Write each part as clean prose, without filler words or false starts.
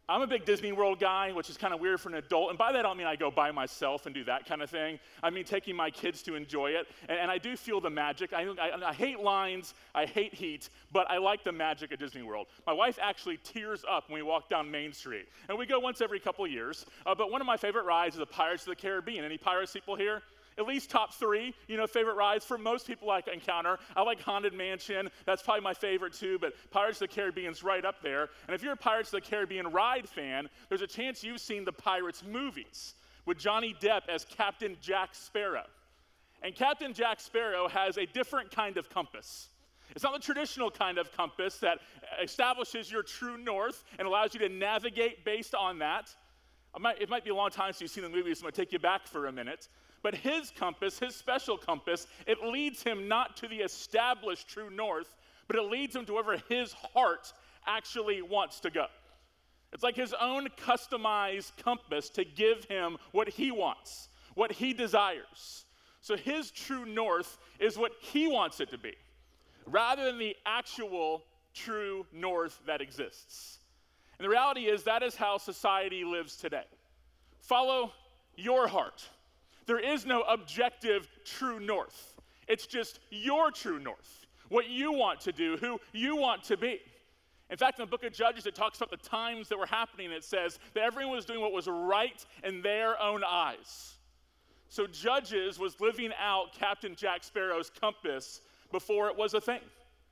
I'm a big Disney World guy, which is kind of weird for an adult. And by that, I don't mean I go by myself and do that kind of thing. I mean taking my kids to enjoy it. And I do feel the magic. I hate lines, I hate heat, but I like the magic of Disney World. My wife actually tears up when we walk down Main Street. And we go once every couple of years. But one of my favorite rides is the Pirates of the Caribbean. Any Pirates people here? At least top three, favorite rides for most people I encounter. I like Haunted Mansion. That's probably my favorite too, but Pirates of the Caribbean's right up there. And if you're a Pirates of the Caribbean ride fan, there's a chance you've seen the Pirates movies with Johnny Depp as Captain Jack Sparrow. And Captain Jack Sparrow has a different kind of compass. It's not the traditional kind of compass that establishes your true north and allows you to navigate based on that. It might be a long time since you've seen the movie, so I'm going to take you back for a minute. But his compass, his special compass, it leads him not to the established true north, but it leads him to wherever his heart actually wants to go. It's like his own customized compass to give him what he wants, what he desires. So his true north is what he wants it to be, rather than the actual true north that exists. And the reality is that is how society lives today. Follow your heart. There is no objective true north. It's just your true north, what you want to do, who you want to be. In fact, in the book of Judges, it talks about the times that were happening. It says that everyone was doing what was right in their own eyes. So Judges was living out Captain Jack Sparrow's compass before it was a thing,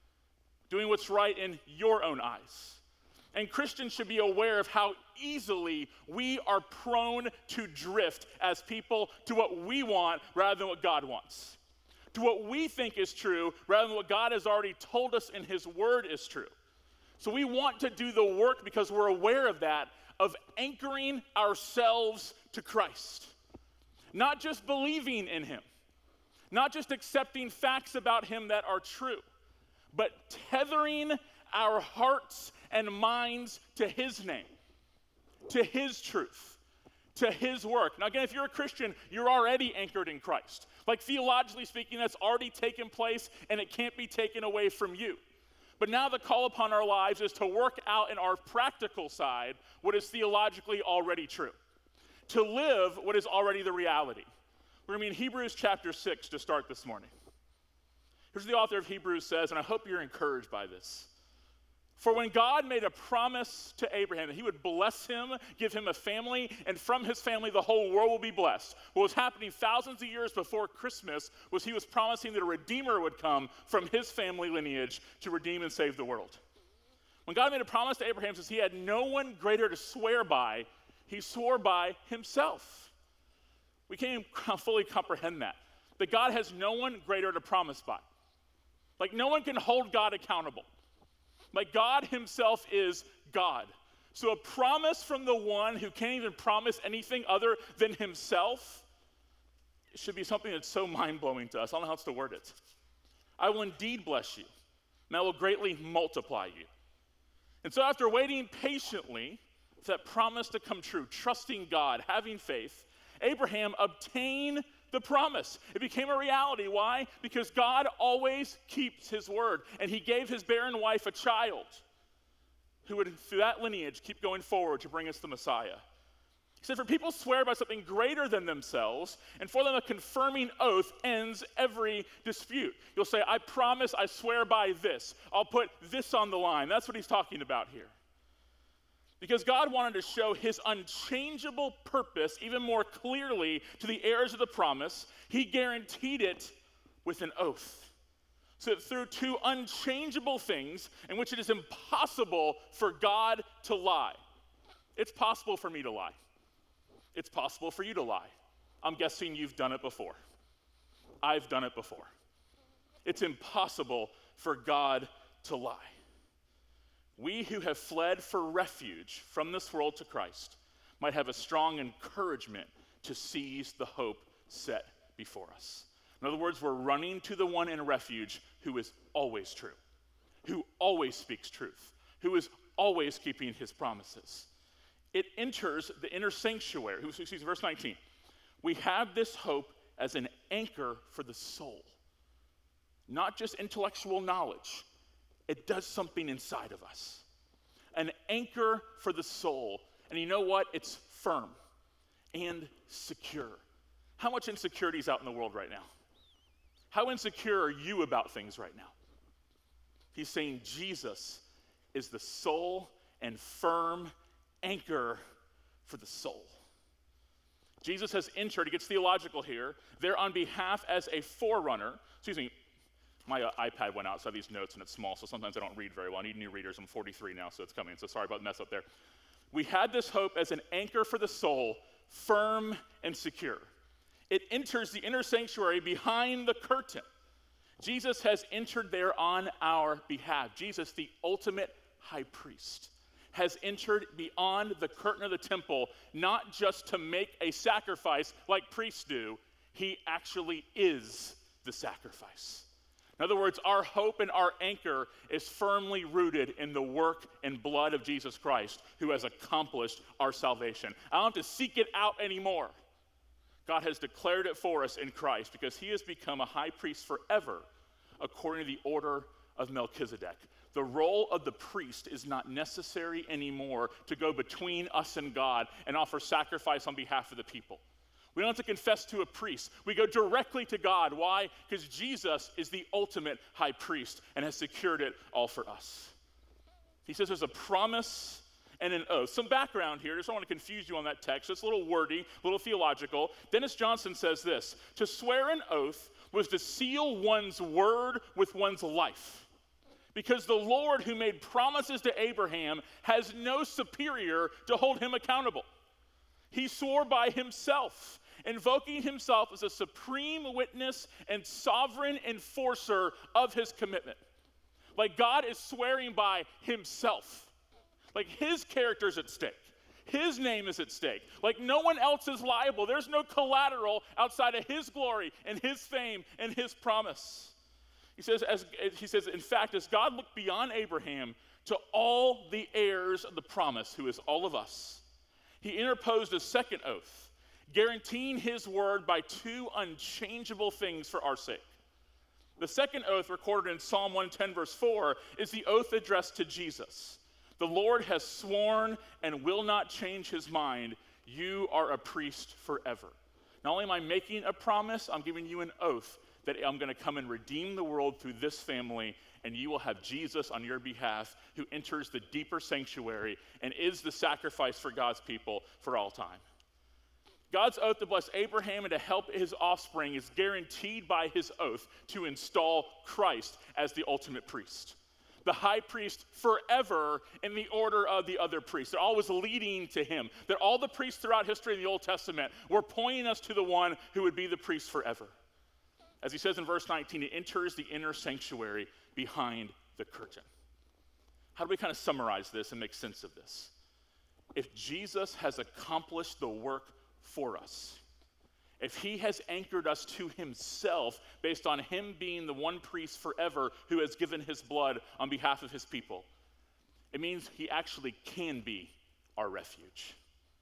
doing what's right in your own eyes. And Christians should be aware of how easily we are prone to drift as people to what we want rather than what God wants, to what we think is true rather than what God has already told us in his word is true. So we want to do the work because we're aware of that, of anchoring ourselves to Christ, not just believing in him, not just accepting facts about him that are true, but tethering our hearts and minds to his name, to his truth, to his work. Now again, if you're a Christian, you're already anchored in Christ. Like theologically speaking, that's already taken place and it can't be taken away from you. But now the call upon our lives is to work out in our practical side what is theologically already true, to live what is already the reality. We're going to be in Hebrews chapter 6 to start this morning. Here's what the author of Hebrews says, and I hope you're encouraged by this. For when God made a promise to Abraham that he would bless him, give him a family, and from his family the whole world will be blessed, what was happening thousands of years before Christmas was he was promising that a Redeemer would come from his family lineage to redeem and save the world. When God made a promise to Abraham, since he had no one greater to swear by, he swore by himself. We can't even fully comprehend that God has no one greater to promise by. Like no one can hold God accountable. Like God himself is God. So a promise from the one who can't even promise anything other than himself, it should be something that's so mind-blowing to us. I don't know how else to word it. I will indeed bless you, and I will greatly multiply you. And so after waiting patiently for that promise to come true, trusting God, having faith, Abraham obtained the promise. It became a reality. Why? Because God always keeps his word. And he gave his barren wife a child who would, through that lineage, keep going forward to bring us the Messiah. He said, for people swear by something greater than themselves, and for them a confirming oath ends every dispute. You'll say, I promise, I swear by this. I'll put this on the line. That's what he's talking about here. Because God wanted to show his unchangeable purpose even more clearly to the heirs of the promise, he guaranteed it with an oath. So that through two unchangeable things in which it is impossible for God to lie. It's possible for me to lie. It's possible for you to lie. I'm guessing you've done it before. I've done it before. It's impossible for God to lie. We who have fled for refuge from this world to Christ might have a strong encouragement to seize the hope set before us. In other words, we're running to the one in refuge who is always true, who always speaks truth, who is always keeping his promises. It enters the inner sanctuary. Verse 19. We have this hope as an anchor for the soul, not just intellectual knowledge. It does something inside of us. an anchor for the soul. And you know what? It's firm and secure. How much insecurity is out in the world right now? How insecure are you about things right now? He's saying Jesus is the sole and firm anchor for the soul. Jesus has entered, it gets theological here, there on behalf as a forerunner. Excuse me, my iPad went out, so I have these notes and it's small, so sometimes I don't read very well. I need new readers. I'm 43 now, so it's coming, so sorry about the mess up there. We had this hope as an anchor for the soul, firm and secure. It enters the inner sanctuary behind the curtain. Jesus has entered there on our behalf. Jesus, the ultimate high priest, has entered beyond the curtain of the temple, not just to make a sacrifice like priests do. He actually is the sacrifice. In other words, our hope and our anchor is firmly rooted in the work and blood of Jesus Christ, who has accomplished our salvation. I don't have to seek it out anymore. God has declared it for us in Christ because he has become a high priest forever according to the order of Melchizedek. The role of the priest is not necessary anymore to go between us and God and offer sacrifice on behalf of the people. We don't have to confess to a priest. We go directly to God. Why? Because Jesus is the ultimate high priest and has secured it all for us. He says there's a promise and an oath. Some background here. I just don't want to confuse you on that text. It's a little wordy, a little theological. Dennis Johnson says this: to swear an oath was to seal one's word with one's life. Because the Lord who made promises to Abraham has no superior to hold him accountable. He swore by himself, invoking himself as a supreme witness and sovereign enforcer of his commitment. Like God is swearing by himself. Like his character's at stake. His name is at stake. Like no one else is liable. There's no collateral outside of his glory and his fame and his promise. He says, in fact, as God looked beyond Abraham to all the heirs of the promise, who is all of us, he interposed a second oath, guaranteeing his word by two unchangeable things for our sake. The second oath, recorded in Psalm 110, verse 4, is the oath addressed to Jesus. The Lord has sworn and will not change his mind. You are a priest forever. Not only am I making a promise, I'm giving you an oath that I'm going to come and redeem the world through this family, and you will have Jesus on your behalf, who enters the deeper sanctuary and is the sacrifice for God's people for all time. God's oath to bless Abraham and to help his offspring is guaranteed by his oath to install Christ as the ultimate priest. The high priest forever in the order of the other priests. They're always leading to him. That all the priests throughout history in the Old Testament were pointing us to the one who would be the priest forever. As he says in verse 19, he enters the inner sanctuary behind the curtain. How do we kind of summarize this and make sense of this? If Jesus has accomplished the work for us, if he has anchored us to himself based on him being the one priest forever who has given his blood on behalf of his people, it means he actually can be our refuge.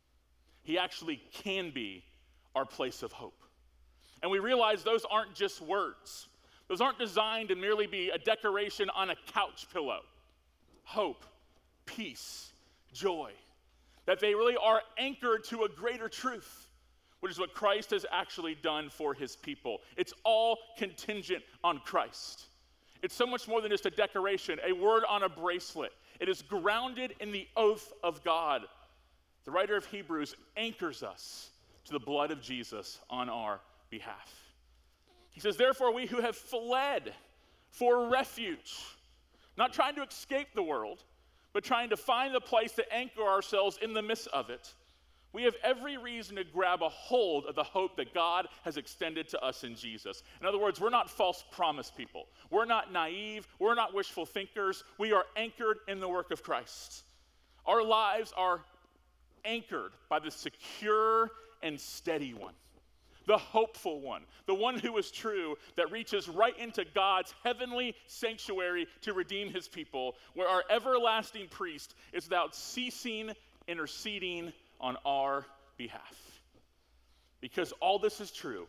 He actually can be our place of hope. And we realize those aren't just words. Those aren't designed to merely be a decoration on a couch pillow. Hope, peace, joy. That they really are anchored to a greater truth, which is what Christ has actually done for his people. It's all contingent on Christ. It's so much more than just a decoration, a word on a bracelet. It is grounded in the oath of God. The writer of Hebrews anchors us to the blood of Jesus on our behalf. He says, therefore, we who have fled for refuge, not trying to escape the world, but trying to find a place to anchor ourselves in the midst of it, we have every reason to grab a hold of the hope that God has extended to us in Jesus. In other words, we're not false promise people. We're not naive. We're not wishful thinkers. We are anchored in the work of Christ. Our lives are anchored by the secure and steady one, the hopeful one, the one who is true, that reaches right into God's heavenly sanctuary to redeem his people, where our everlasting priest is without ceasing interceding on our behalf. Because all this is true,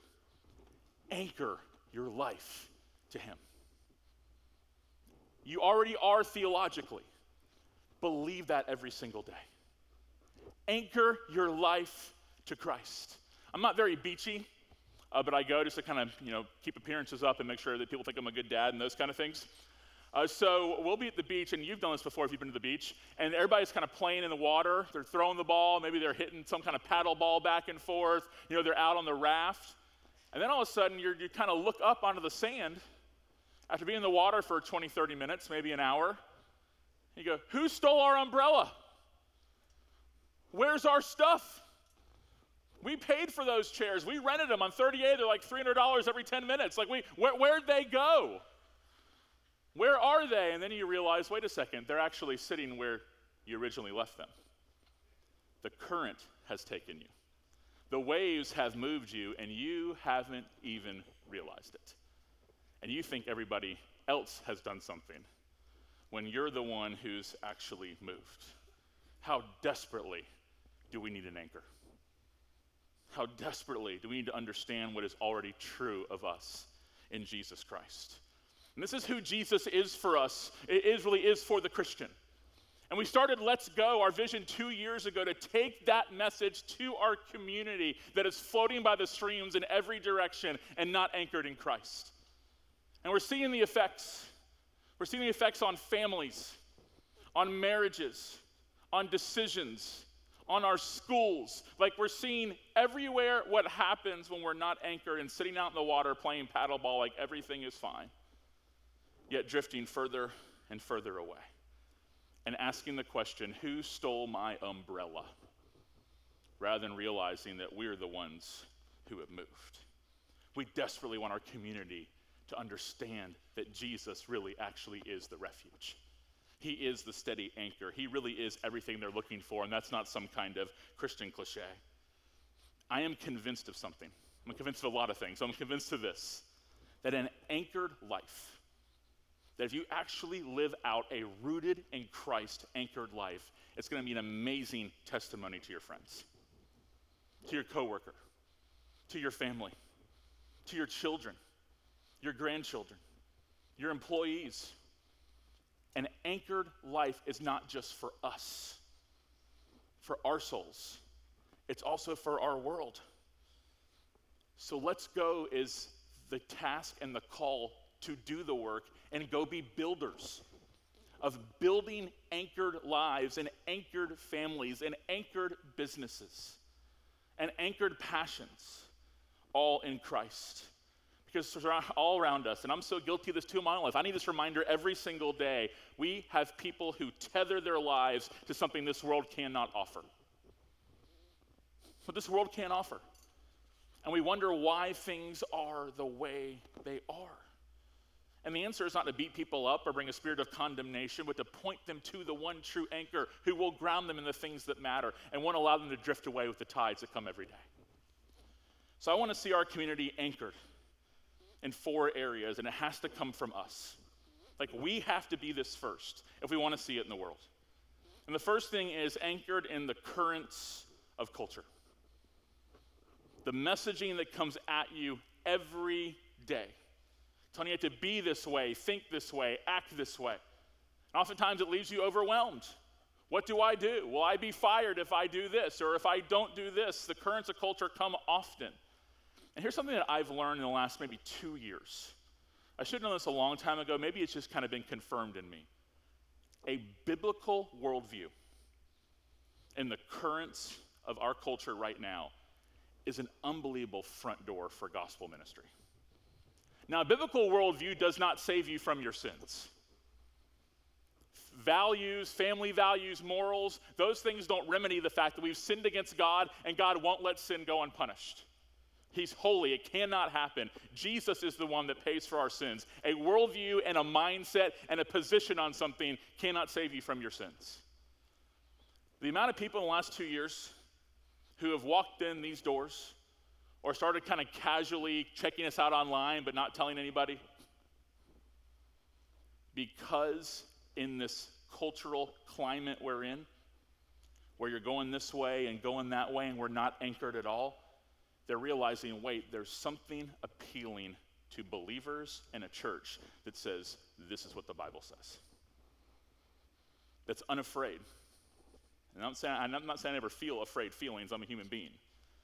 anchor your life to him. You already are theologically. believe that every single day. Anchor your life to Christ. I'm not very beachy, but I go just to kind of, keep appearances up and make sure that people think I'm a good dad and those kind of things. So we'll be at the beach, and you've done this before if you've been to the beach, and everybody's kind of playing in the water. They're throwing the ball. Maybe they're hitting some kind of paddle ball back and forth. They're out on the raft. And then all of a sudden, you kind of look up onto the sand after being in the water for 20, 30 minutes, maybe an hour. You go, who stole our umbrella? Where's our stuff? We paid for those chairs. We rented them on 38. They're like $300 every 10 minutes. Like, where'd they go? Where are they? And then you realize, wait a second, they're actually sitting where you originally left them. The current has taken you. The waves have moved you, and you haven't even realized it. And you think everybody else has done something when you're the one who's actually moved. How desperately do we need an anchor? How desperately do we need to understand what is already true of us in Jesus Christ? And this is who Jesus is for us. It really is for the Christian. And we started Let's Go, our vision 2 years ago, to take that message to our community that is floating by the streams in every direction and not anchored in Christ. And we're seeing the effects. We're seeing the effects on families, on marriages, on decisions, on our schools. Like, we're seeing everywhere what happens when we're not anchored and sitting out in the water playing paddleball like everything is fine, yet drifting further and further away and asking the question, who stole my umbrella? Rather than realizing that we're the ones who have moved. We desperately want our community to understand that Jesus really actually is the refuge. He is the steady anchor. He really is everything they're looking for, and that's not some kind of Christian cliche. I am convinced of something. I'm convinced of a lot of things. I'm convinced of this, that an anchored life, that if you actually live out a rooted in Christ anchored life, it's going to be an amazing testimony to your friends, to your coworker, to your family, to your children, your grandchildren, your employees. An anchored life is not just for us, for our souls. It's also for our world. So Let's Go is the task and the call to do the work and go be builders of building anchored lives and anchored families and anchored businesses and anchored passions, all in Christ. Because all around us, and I'm so guilty of this too in my own life, I need this reminder every single day, we have people who tether their lives to something this world cannot offer. What this world can't offer. And we wonder why things are the way they are. And the answer is not to beat people up or bring a spirit of condemnation, but to point them to the one true anchor who will ground them in the things that matter and won't allow them to drift away with the tides that come every day. So I want to see our community anchored in 4 areas, and it has to come from us. Like, we have to be this first if we want to see it in the world. And the first thing is anchored in the currents of culture. The messaging that comes at you every day, telling you to be this way, think this way, act this way. And oftentimes it leaves you overwhelmed. What do I do? Will I be fired if I do this? Or if I don't do this? The currents of culture come often. And here's something that I've learned in the last maybe 2 years. I should have known this a long time ago. Maybe it's just kind of been confirmed in me. A biblical worldview in the currents of our culture right now is an unbelievable front door for gospel ministry. Now, a biblical worldview does not save you from your sins. Values, family values, morals, those things don't remedy the fact that we've sinned against God and God won't let sin go unpunished. He's holy. It cannot happen. Jesus is the one that pays for our sins. A worldview and a mindset and a position on something cannot save you from your sins. The amount of people in the last 2 years who have walked in these doors or started kind of casually checking us out online but not telling anybody, because in this cultural climate we're in, where you're going this way and going that way and we're not anchored at all, they're realizing, wait, there's something appealing to believers in a church that says, this is what the Bible says. that's unafraid. And I'm not saying I never feel afraid feelings, I'm a human being.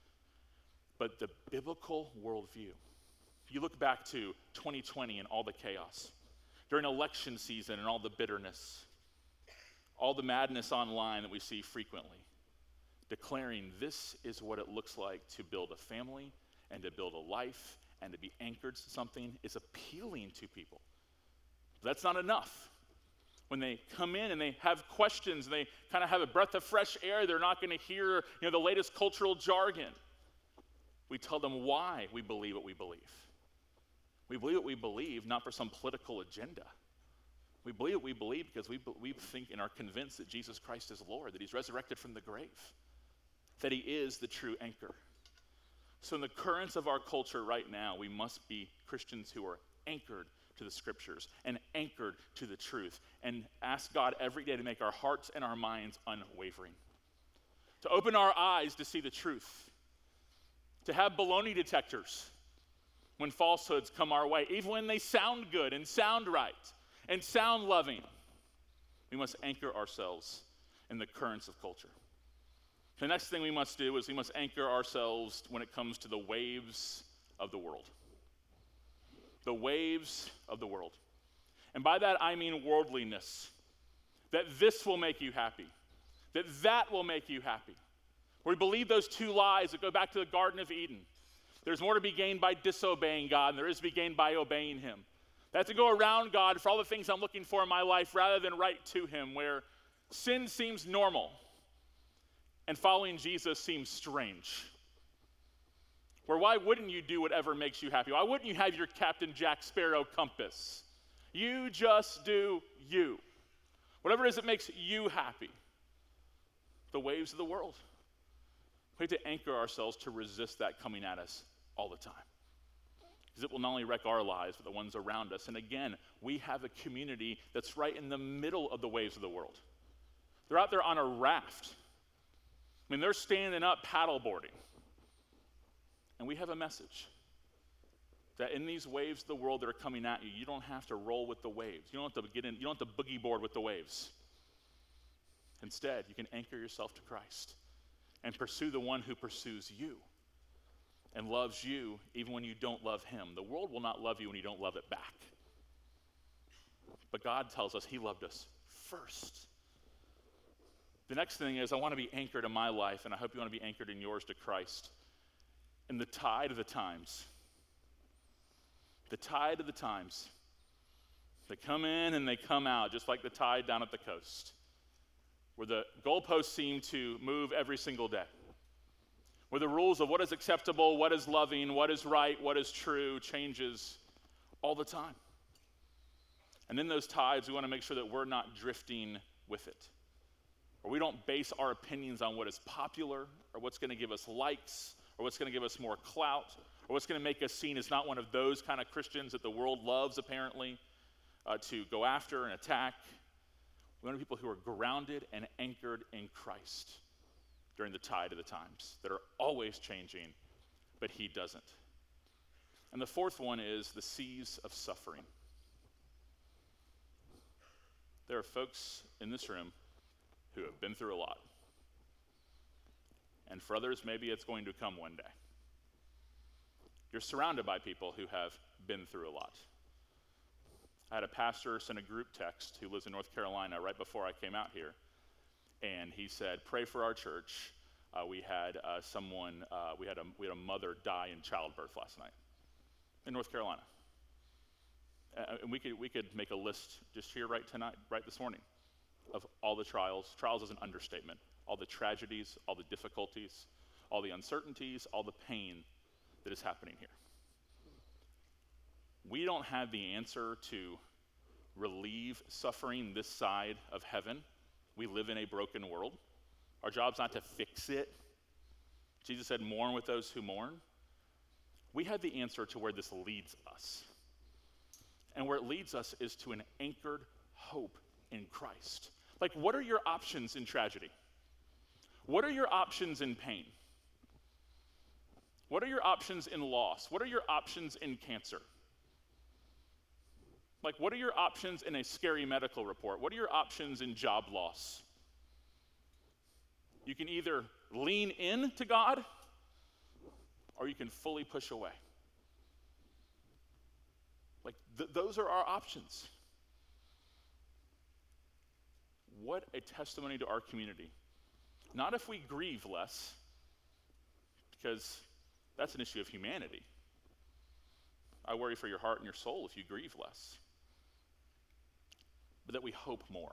But the biblical worldview, if you look back to 2020 and all the chaos, during election season and all the bitterness, all the madness online that we see frequently, declaring this is what it looks like to build a family and to build a life and to be anchored to something is appealing to people. But that's not enough. When they come in and they have questions and they kind of have a breath of fresh air, they're not going to hear, the latest cultural jargon. We tell them why we believe what we believe. We believe what we believe not for some political agenda. We believe what we believe because we think and are convinced that Jesus Christ is Lord, that he's resurrected from the grave, that he is the true anchor. So in the currents of our culture right now, we must be Christians who are anchored to the scriptures and anchored to the truth and ask God every day to make our hearts and our minds unwavering, to open our eyes to see the truth, to have baloney detectors when falsehoods come our way, even when they sound good and sound right and sound loving. We must anchor ourselves in the currents of culture. The next thing we must do is we must anchor ourselves when it comes to the waves of the world. The waves of the world. And by that I mean worldliness. That this will make you happy. That will make you happy. We believe those two lies that go back to the Garden of Eden. There's more to be gained by disobeying God than there is to be gained by obeying him. That to go around God for all the things I'm looking for in my life rather than right to him, where sin seems normal and following Jesus seems strange. Where why wouldn't you do whatever makes you happy? Why wouldn't you have your Captain Jack Sparrow compass? You just do you. Whatever it is that makes you happy. The waves of the world. We have to anchor ourselves to resist that coming at us all the time. Because it will not only wreck our lives, but the ones around us. And again, we have a community that's right in the middle of the waves of the world. They're out there on a raft. They're standing up paddleboarding. And we have a message that in these waves of the world that are coming at you, you don't have to roll with the waves. You don't have to you don't have to boogie board with the waves. Instead, you can anchor yourself to Christ and pursue the one who pursues you and loves you even when you don't love him. The world will not love you when you don't love it back. But God tells us he loved us first. The next thing is I want to be anchored in my life, and I hope you want to be anchored in yours to Christ. In the tide of the times. The tide of the times. They come in and they come out, just like the tide down at the coast, where the goalposts seem to move every single day, where the rules of what is acceptable, what is loving, what is right, what is true changes all the time. And in those tides, we want to make sure that we're not drifting with it, or we don't base our opinions on what is popular or what's going to give us likes or what's going to give us more clout, or what's going to make us seen as not one of those kind of Christians that the world loves, apparently, to go after and attack. We want people who are grounded and anchored in Christ during the tide of the times, that are always changing, but he doesn't. And the fourth one is the seas of suffering. There are folks in this room who have been through a lot. And for others, maybe it's going to come one day. You're surrounded by people who have been through a lot. I had a pastor send a group text who lives in North Carolina right before I came out here. And he said, pray for our church. We had a mother die in childbirth last night in North Carolina. And we could make a list just here right this morning, of all the trials. Trials is an understatement. All the tragedies, all the difficulties, all the uncertainties, all the pain that is happening here. We don't have the answer to relieve suffering this side of heaven. We live in a broken world. Our job's not to fix it. Jesus said, mourn with those who mourn. We have the answer to where this leads us. And where it leads us is to an anchored hope in Christ. Like, what are your options in tragedy? What are your options in pain? What are your options in loss? What are your options in cancer? Like, what are your options in a scary medical report? What are your options in job loss? You can either lean in to God, or you can fully push away. Like, those are our options. What a testimony to our community. Not if we grieve less, because that's an issue of humanity. I worry for your heart and your soul if you grieve less. But that we hope more.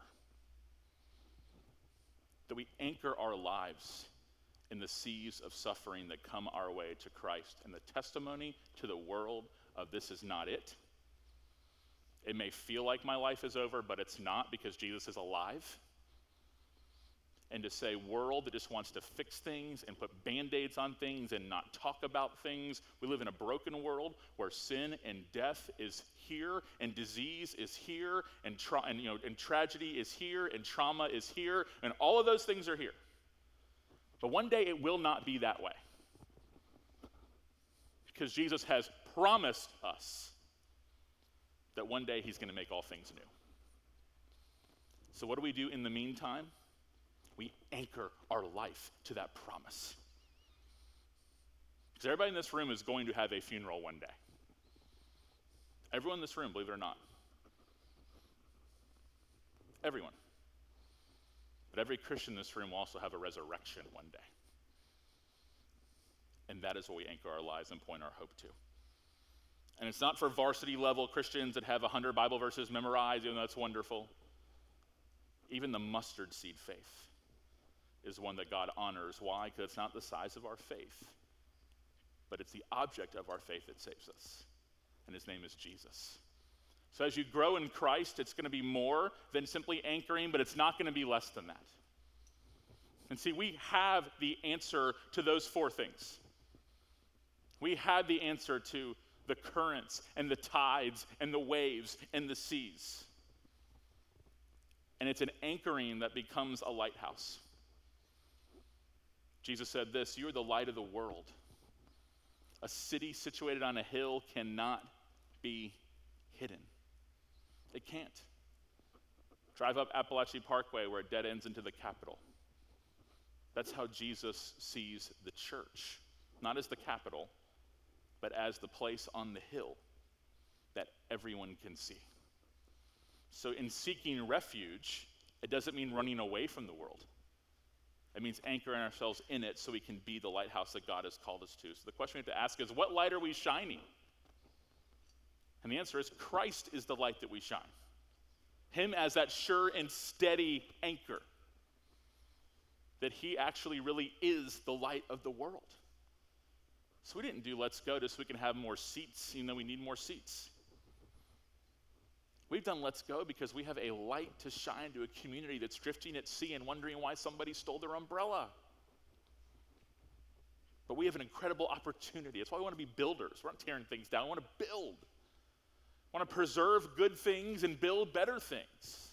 That we anchor our lives in the seas of suffering that come our way to Christ, and the testimony to the world of this is not it. It may feel like my life is over, but it's not, because Jesus is alive. And to say, world that just wants to fix things and put Band-Aids on things and not talk about things. We live in a broken world where sin and death is here, and disease is here, and tragedy is here, and trauma is here, and all of those things are here. But one day it will not be that way, because Jesus has promised us that one day he's going to make all things new. So what do we do in the meantime? We anchor our life to that promise. Because everybody in this room is going to have a funeral one day. Everyone in this room, believe it or not. Everyone. But every Christian in this room will also have a resurrection one day. And that is what we anchor our lives and point our hope to. And it's not for varsity level Christians that have 100 Bible verses memorized, even though that's wonderful. Even the mustard seed faith is one that God honors. Why? Because it's not the size of our faith, but it's the object of our faith that saves us. And his name is Jesus. So as you grow in Christ, it's going to be more than simply anchoring, but it's not going to be less than that. And see, we have the answer to those four things. We have the answer to the currents and the tides and the waves and the seas. And it's an anchoring that becomes a lighthouse. Jesus said this, "You are the light of the world. A city situated on a hill cannot be hidden." It can't. Drive up Appalachian Parkway where it dead ends into the Capitol. That's how Jesus sees the church. Not as the capital, but as the place on the hill that everyone can see. So in seeking refuge, it doesn't mean running away from the world. It means anchoring ourselves in it so we can be the lighthouse that God has called us to. So the question we have to ask is, what light are we shining? And the answer is, Christ is the light that we shine. Him as that sure and steady anchor. That he actually really is the light of the world. So we didn't do Let's Go just so we can have more seats, even though we need more seats. We've done Let's Go because we have a light to shine to a community that's drifting at sea and wondering why somebody stole their umbrella. But we have an incredible opportunity. That's why we want to be builders. We're not tearing things down. We want to build. We want to preserve good things and build better things.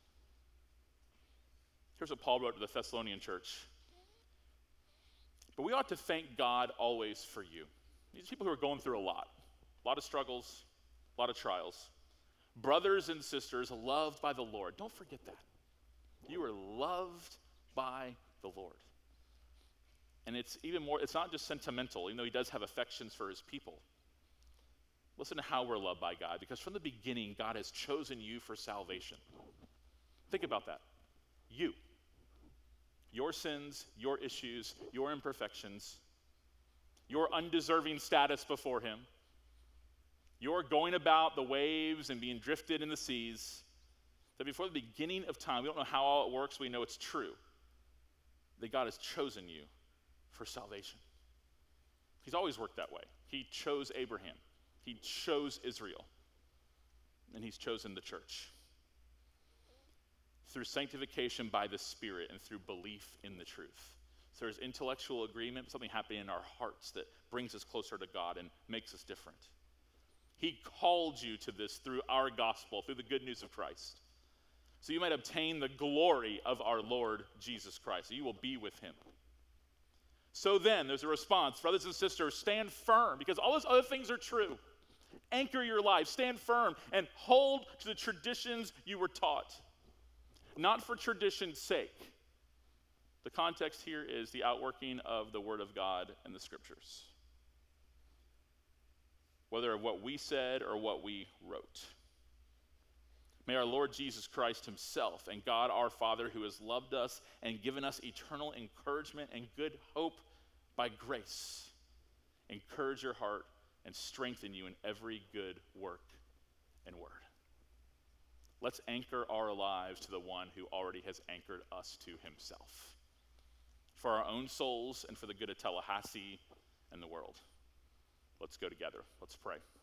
Here's what Paul wrote to the Thessalonian church. "But we ought to thank God always for you." These people who are going through a lot of struggles, a lot of trials. "Brothers and sisters loved by the Lord." Don't forget that. You are loved by the Lord. And it's even more, it's not just sentimental, even though he does have affections for his people. Listen to how we're loved by God, because from the beginning, God has chosen you for salvation. Think about that. You. Your sins, your issues, your imperfections, your undeserving status before him, your going about the waves and being drifted in the seas, that before the beginning of time, we don't know how all it works, we know it's true, that God has chosen you for salvation. He's always worked that way. He chose Abraham. He chose Israel. And he's chosen the church. Through sanctification by the Spirit and through belief in the truth. So there's intellectual agreement, something happening in our hearts that brings us closer to God and makes us different. He called you to this through our gospel, through the good news of Christ. So you might obtain the glory of our Lord Jesus Christ. So you will be with him. So then, there's a response. Brothers and sisters, stand firm, because all those other things are true. Anchor your life, stand firm, and hold to the traditions you were taught, not for tradition's sake. The context here is the outworking of the Word of God and the Scriptures, whether of what we said or what we wrote. May our Lord Jesus Christ himself and God our Father, who has loved us and given us eternal encouragement and good hope by grace, encourage your heart and strengthen you in every good work and word. Let's anchor our lives to the one who already has anchored us to himself, for our own souls and for the good of Tallahassee and the world. Let's go together. Let's pray.